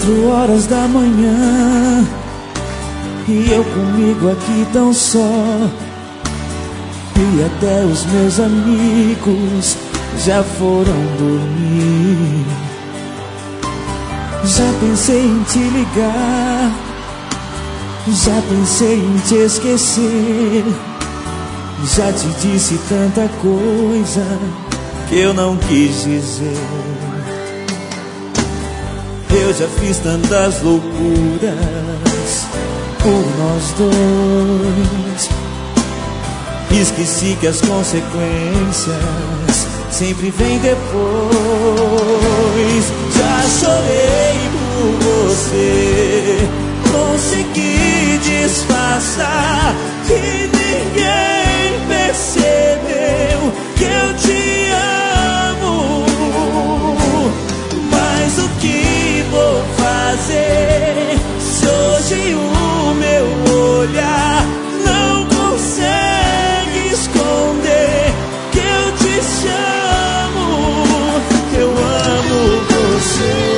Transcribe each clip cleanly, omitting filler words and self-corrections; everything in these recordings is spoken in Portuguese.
4h da manhã e eu comigo aqui tão só. E até os meus amigos já foram dormir. Já pensei em te ligar, já pensei em te esquecer. Já te disse tanta coisa que eu não quis dizer. Eu já fiz tantas loucuras por nós dois. Esqueci que as consequências sempre vêm depois. Já chorei por você, consegui disfarçar e ninguém percebeu que eu te amo. Mas o que vou fazer se hoje o meu olhar não consegue esconder que eu te chamo? Eu amo você.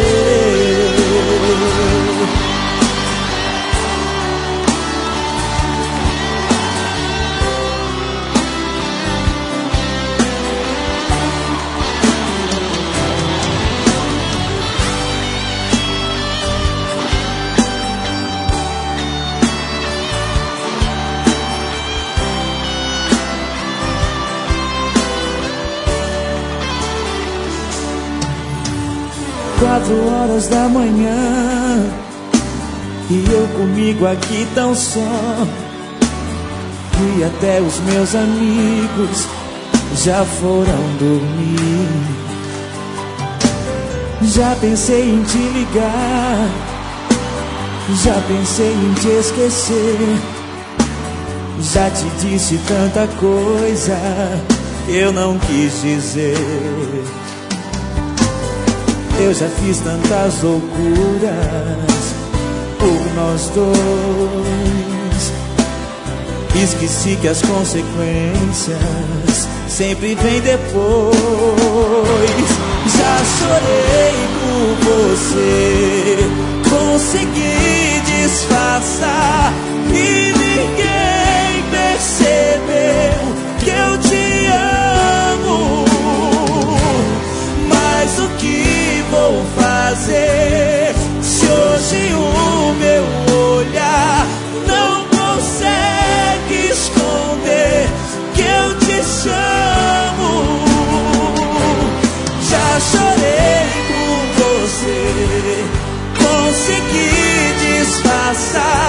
4h da manhã e eu comigo aqui tão só. E até os meus amigos já foram dormir. Já pensei em te ligar, já pensei em te esquecer. Já te disse tanta coisa que eu não quis dizer. Eu já fiz tantas loucuras por nós dois. Esqueci que as consequências sempre vêm depois. Já chorei por você, consegui disfarçar e ninguém percebeu que eu te amo. Mas o que vou fazer se hoje o meu olhar não consegue esconder que eu te chamo? Já chorei por você, consegui disfarçar